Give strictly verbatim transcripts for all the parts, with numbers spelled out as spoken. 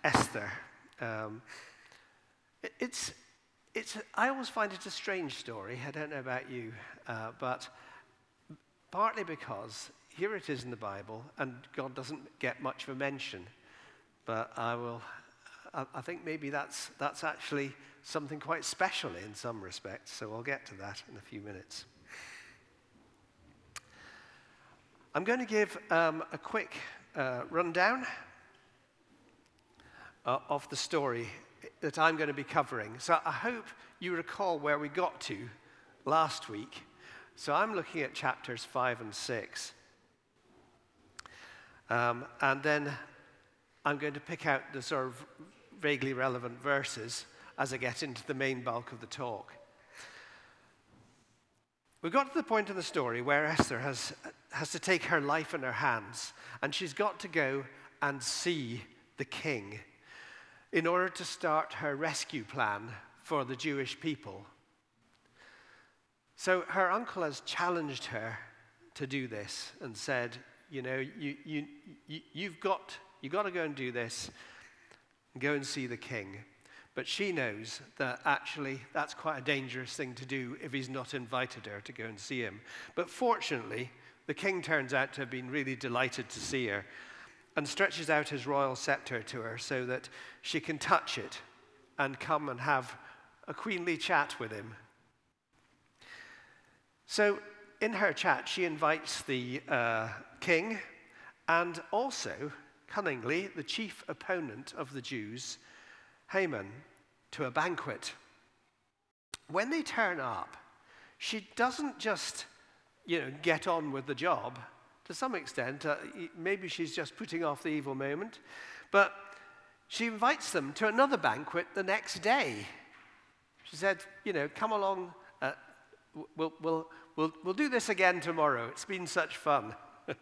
Esther. Um, it, it's, it's, I always find it a strange story. I don't know about you, uh, but partly because here it is in the Bible, and God doesn't get much of a mention. But I will, I, I think maybe that's, that's actually something quite special in some respects, so I'll get to that in a few minutes. I'm going to give um, a quick uh, rundown uh, of the story that I'm going to be covering. So I hope you recall where we got to last week. So I'm looking at chapters five and six. Um, and then I'm going to pick out the sort of vaguely relevant verses as I get into the main bulk of the talk. We got to the point in the story where Esther has, has to take her life in her hands, and she's got to go and see the king in order to start her rescue plan for the Jewish people. So her uncle has challenged her to do this and said, you know, you, you, you, you've got, you've got to go and do this and go and see the king. But she knows that actually that's quite a dangerous thing to do if he's not invited her to go and see him. But fortunately, the king turns out to have been really delighted to see her and stretches out his royal scepter to her so that she can touch it and come and have a queenly chat with him. So in her chat, she invites the uh, king and also, cunningly, the chief opponent of the Jews, Haman, to a banquet. When they turn up, she doesn't just, you know, get on with the job. To some extent, uh, maybe she's just putting off the evil moment, but she invites them to another banquet the next day. She said, you know, come along, uh, we'll, we'll, we'll, we'll do this again tomorrow. It's been such fun.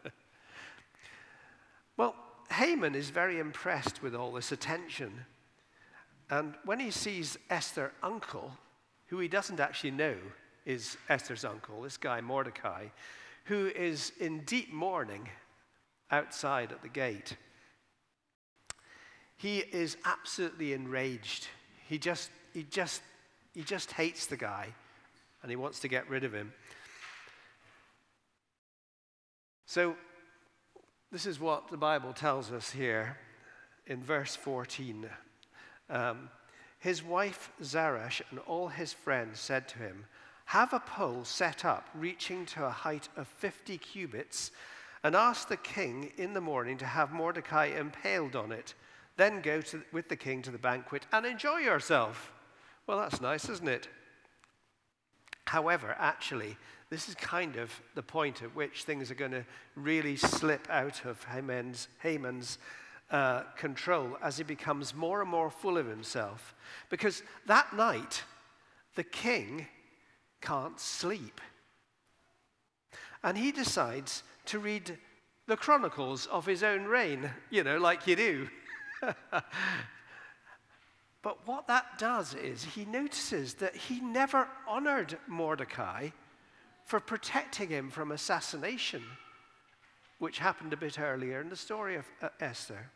Well, Haman is very impressed with all this attention. And when he sees Esther's uncle, who he doesn't actually know is Esther's uncle, this guy Mordecai, who is in deep mourning outside at the gate, he is absolutely enraged. He just, he just, he just hates the guy, and he wants to get rid of him. So this is what the Bible tells us here in verse fourteen. Um, his wife Zeresh and all his friends said to him, have a pole set up reaching to a height of fifty cubits, and ask the king in the morning to have Mordecai impaled on it. Then go to, with the king to the banquet and enjoy yourself. Well, that's nice, isn't it? However, actually, this is kind of the point at which things are going to really slip out of Haman's, Haman's uh, control as he becomes more and more full of himself. Because that night, the king can't sleep. And he decides to read the chronicles of his own reign, you know, like you do. But what that does is he notices that he never honored Mordecai for protecting him from assassination, which happened a bit earlier in the story of uh, Esther.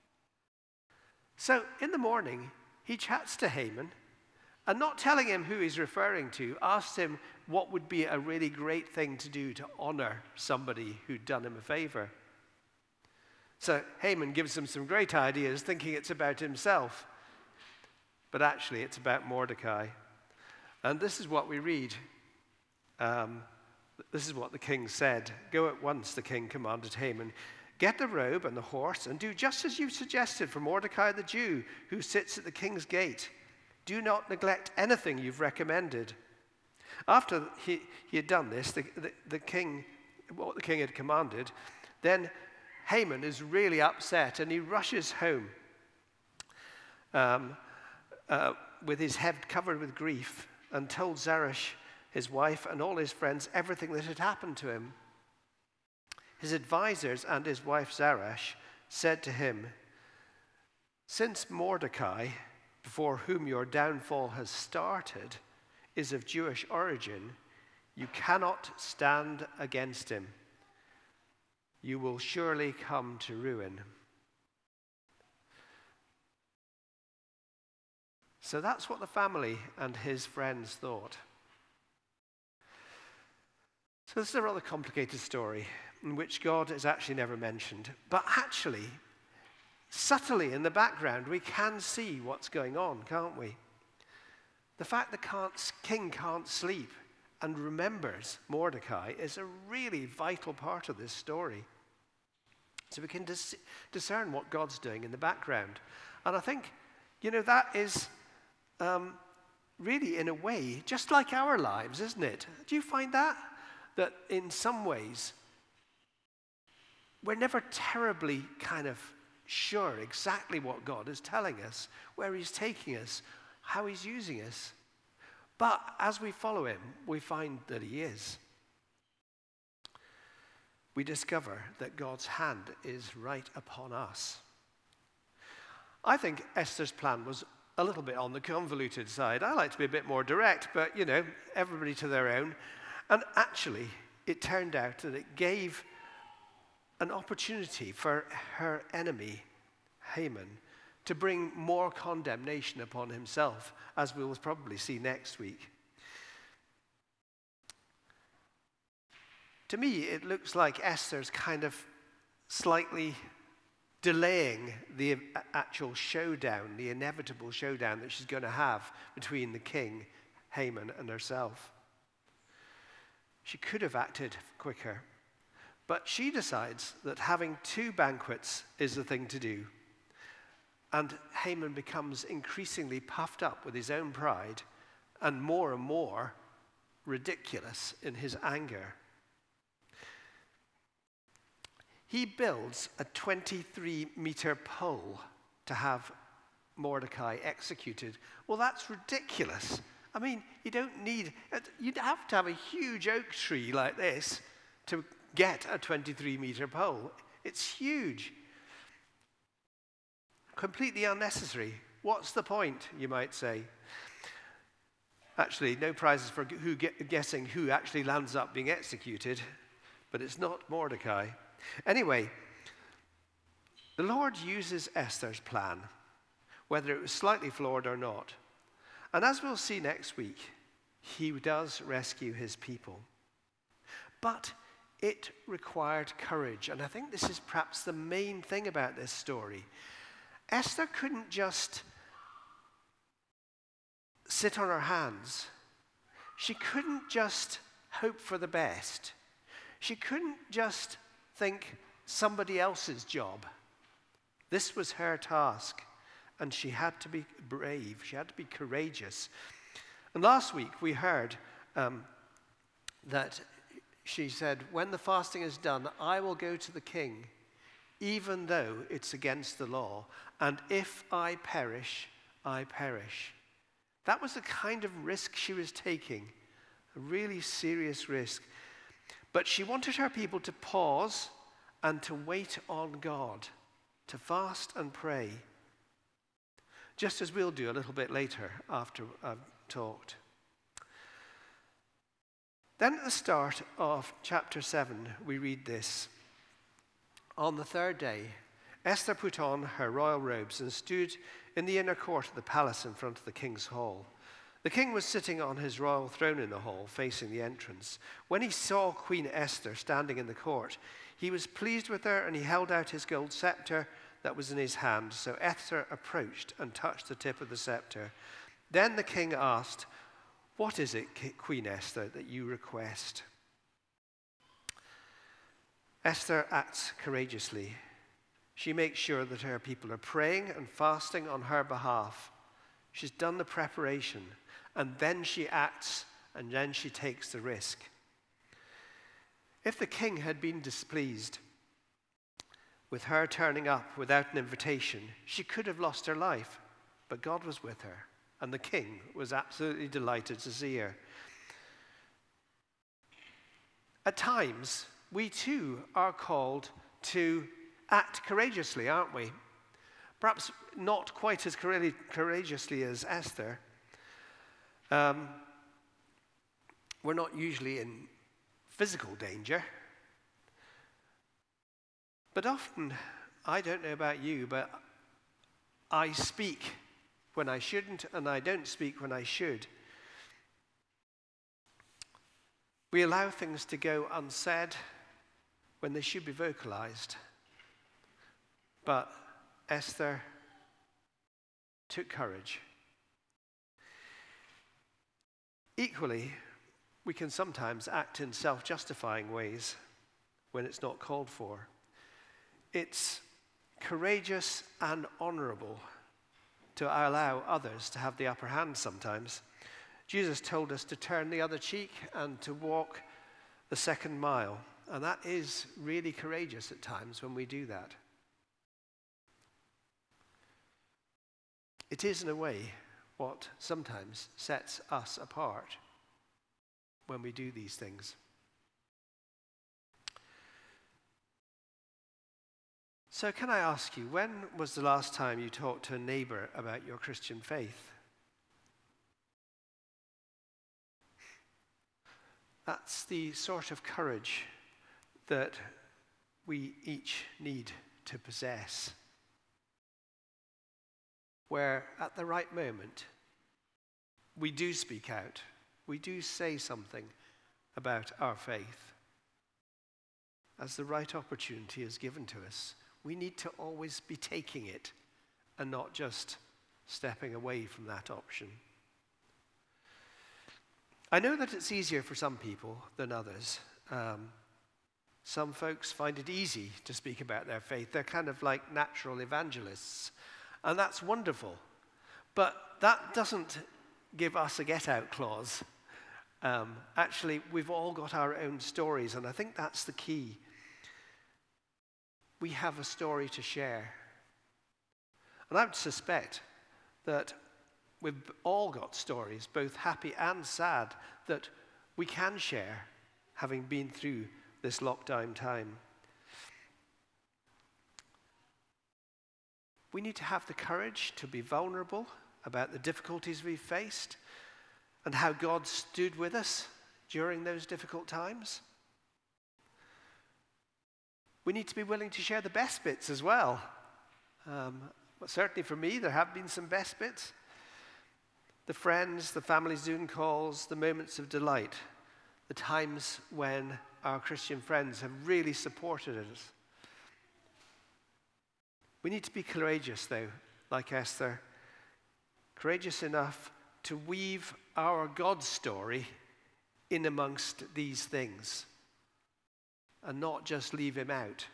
So in the morning, he chats to Haman, and not telling him who he's referring to, asks him what would be a really great thing to do to honor somebody who'd done him a favor. So Haman gives him some great ideas, thinking it's about himself. But actually, it's about Mordecai. And this is what we read. Um, this is what the king said. Go at once, the king commanded Haman. Get the robe and the horse and do just as you suggested for Mordecai the Jew, who sits at the king's gate. Do not neglect anything you've recommended. After he, he had done this, the, the, the king, what the king had commanded, then Haman is really upset and he rushes home um, uh, with his head covered with grief and told Zeresh, his wife, and all his friends everything that had happened to him. His advisors and his wife Zeresh said to him, since Mordecai, before whom your downfall has started, is of Jewish origin, you cannot stand against him. You will surely come to ruin. So that's what the family and his friends thought. So this is a rather complicated story in which God is actually never mentioned. But actually, subtly in the background, we can see what's going on, can't we? The fact the can't, king can't sleep and remembers Mordecai is a really vital part of this story. So we can dis- discern what God's doing in the background. And I think, you know, that is um, really, in a way, just like our lives, isn't it? Do you find that? That in some ways, we're never terribly kind of sure exactly what God is telling us, where he's taking us, how he's using us. But as we follow him, we find that he is. We discover that God's hand is right upon us. I think Esther's plan was a little bit on the convoluted side. I like to be a bit more direct, but, you know, everybody to their own. And actually, it turned out that it gave an opportunity for her enemy, Haman, to bring more condemnation upon himself, as we will probably see next week. To me, it looks like Esther's kind of slightly delaying the actual showdown, the inevitable showdown that she's going to have between the king, Haman, and herself. She could have acted quicker, but she decides that having two banquets is the thing to do. And Haman becomes increasingly puffed up with his own pride and more and more ridiculous in his anger. He builds a twenty-three meter pole to have Mordecai executed. Well, that's ridiculous. I mean, you don't need, you'd have to have a huge oak tree like this to get a twenty-three meter pole. It's huge. Completely unnecessary. What's the point, you might say? Actually, no prizes for who get, guessing who actually lands up being executed, but it's not Mordecai. Anyway, the Lord uses Esther's plan, whether it was slightly flawed or not. And as we'll see next week, he does rescue his people. But it required courage, and I think this is perhaps the main thing about this story. Esther couldn't just sit on her hands. She couldn't just hope for the best. She couldn't just think somebody else's job. This was her task, and she had to be brave. She had to be courageous. And last week we heard um, that she said, when the fasting is done, I will go to the king, even though it's against the law, and if I perish, I perish. That was the kind of risk she was taking, a really serious risk. But she wanted her people to pause and to wait on God, to fast and pray, just as we'll do a little bit later after I've talked. Then at the start of chapter seven, we read this. On the third day, Esther put on her royal robes and stood in the inner court of the palace in front of the king's hall. The king was sitting on his royal throne in the hall, facing the entrance. When he saw Queen Esther standing in the court, he was pleased with her, and he held out his gold scepter that was in his hand. So Esther approached and touched the tip of the scepter. Then the king asked, "What is it, Queen Esther, that you request?" Esther acts courageously. She makes sure that her people are praying and fasting on her behalf. She's done the preparation, and then she acts, and then she takes the risk. If the king had been displeased with her turning up without an invitation, she could have lost her life, but God was with her, and the king was absolutely delighted to see her. At times, we too are called to act courageously, aren't we? Perhaps not quite as courageously as Esther. Um, we're not usually in physical danger. But often, I don't know about you, but I speak when I shouldn't, and I don't speak when I should. We allow things to go unsaid when they should be vocalized. But Esther took courage. Equally, we can sometimes act in self-justifying ways when it's not called for. It's courageous and honorable to allow others to have the upper hand sometimes. Jesus told us to turn the other cheek and to walk the second mile. And that is really courageous at times when we do that. It is, in a way, what sometimes sets us apart when we do these things. So can I ask you, when was the last time you talked to a neighbor about your Christian faith? That's the sort of courage that we each need to possess, where at the right moment, we do speak out, we do say something about our faith. As the right opportunity is given to us, we need to always be taking it and not just stepping away from that option. I know that it's easier for some people than others. Um, some folks find it easy to speak about their faith. They're kind of like natural evangelists, and that's wonderful. But that doesn't give us a get-out clause. Um, actually, we've all got our own stories, and I think that's the key. We have a story to share. And I would suspect that we've all got stories, both happy and sad, that we can share, having been through this lockdown time. We need to have the courage to be vulnerable about the difficulties we've faced and how God stood with us during those difficult times. We need to be willing to share the best bits as well. Um, but certainly for me, there have been some best bits. The friends, the family Zoom calls, the moments of delight, the times when our Christian friends have really supported us. We need to be courageous, though, like Esther, courageous enough to weave our God story in amongst these things and not just leave him out.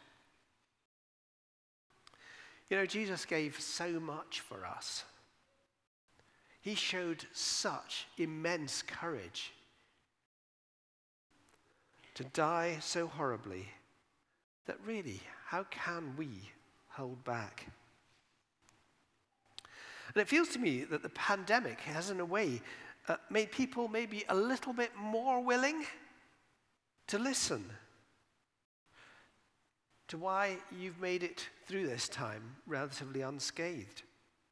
You know, Jesus gave so much for us. He showed such immense courage to die so horribly that really, how can we hold back? And it feels to me that the pandemic has, in a way, uh, made people maybe a little bit more willing to listen to why you've made it through this time relatively unscathed.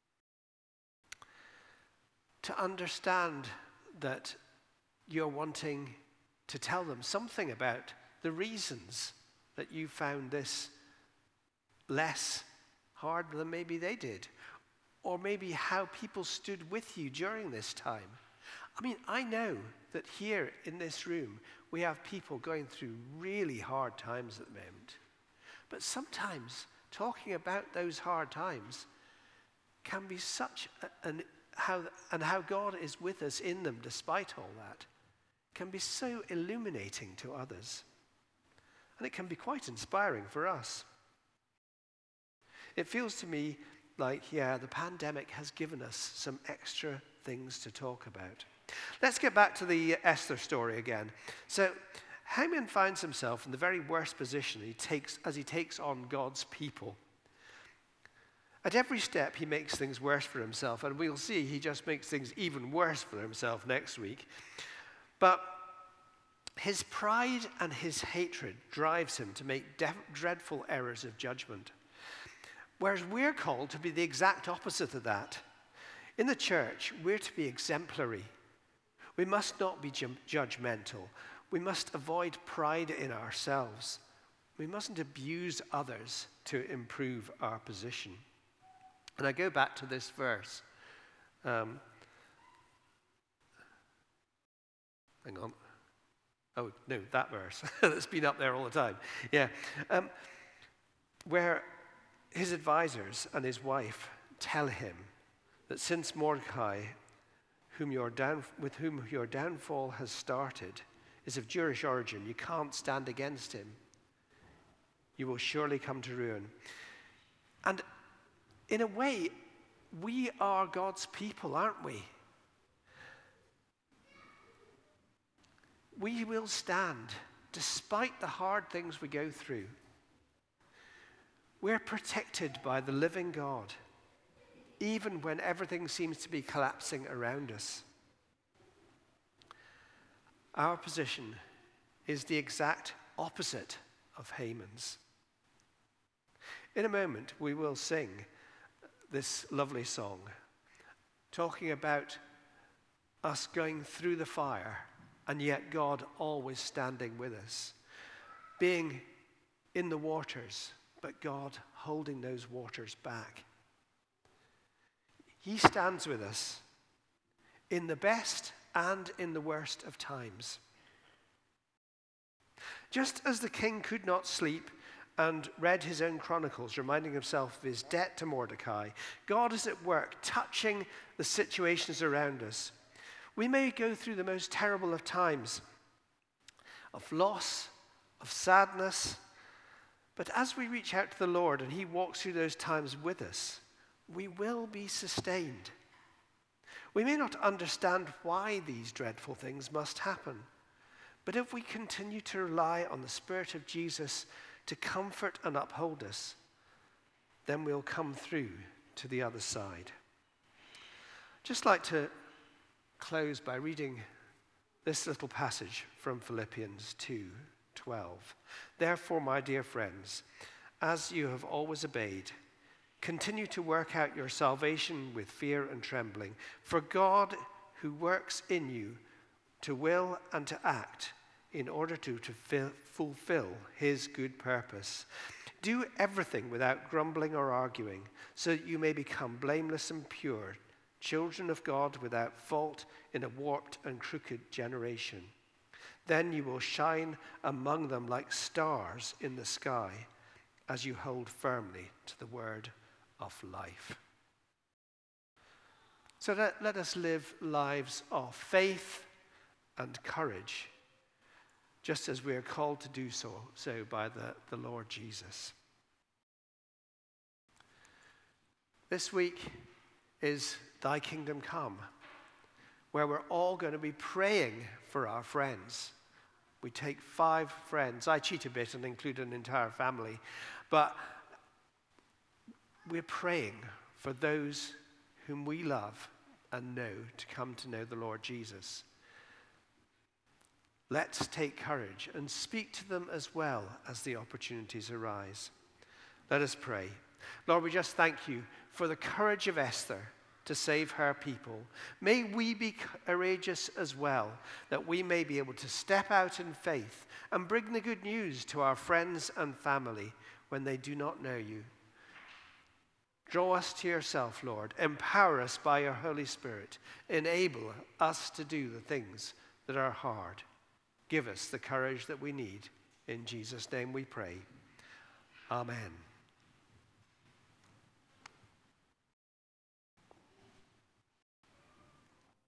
To understand that you're wanting to tell them something about the reasons that you found this less hard than maybe they did, or maybe how people stood with you during this time. I mean, I know that here in this room, we have people going through really hard times at the moment. But sometimes talking about those hard times can be such a, an how and how God is with us in them despite all that can be so illuminating to others. And it can be quite inspiring for us. It feels to me like, yeah, the pandemic has given us some extra things to talk about. Let's get back to the Esther story again. So Haman finds himself in the very worst position he takes as he takes on God's people. At every step, he makes things worse for himself, and we'll see he just makes things even worse for himself next week. But his pride and his hatred drives him to make def- dreadful errors of judgment. Whereas we're called to be the exact opposite of that. In the church, we're to be exemplary. We must not be ju- judgmental. We must avoid pride in ourselves. We mustn't abuse others to improve our position. And I go back to this verse Um, hang on. Oh, no, that verse that's been up there all the time. Yeah. Um, where his advisors and his wife tell him that since Mordecai, whom your down, with whom your downfall has started, is of Jewish origin, you can't stand against him. You will surely come to ruin. And in a way, we are God's people, aren't we? We will stand despite the hard things we go through. We're protected by the living God, even when everything seems to be collapsing around us. Our position is the exact opposite of Haman's. In a moment, we will sing this lovely song, talking about us going through the fire, and yet God always standing with us, being in the waters, but God holding those waters back. He stands with us in the best and in the worst of times. Just as the king could not sleep and read his own chronicles, reminding himself of his debt to Mordecai, God is at work touching the situations around us. We may go through the most terrible of times, of loss, of sadness, but as we reach out to the Lord and he walks through those times with us, we will be sustained. We may not understand why these dreadful things must happen, but if we continue to rely on the Spirit of Jesus to comfort and uphold us, then we'll come through to the other side. Just like to close by reading this little passage from Philippians two twelve. Therefore, my dear friends, as you have always obeyed, continue to work out your salvation with fear and trembling, for God who works in you to will and to act in order to, to fill, fulfill his good purpose. Do everything without grumbling or arguing, so that you may become blameless and pure, children of God without fault in a warped and crooked generation. Then you will shine among them like stars in the sky as you hold firmly to the word of life. So let, let us live lives of faith and courage, just as we are called to do so, so by the, the Lord Jesus. This week is Thy Kingdom Come, where we're all going to be praying for our friends. We take five friends. I cheat a bit and include an entire family. But we're praying for those whom we love and know to come to know the Lord Jesus. Let's take courage and speak to them as well as the opportunities arise. Let us pray. Lord, we just thank you for the courage of Esther to save her people. May we be courageous as well, that we may be able to step out in faith and bring the good news to our friends and family when they do not know you. Draw us to yourself, Lord. Empower us by your Holy Spirit. Enable us to do the things that are hard. Give us the courage that we need. In Jesus' name we pray. Amen.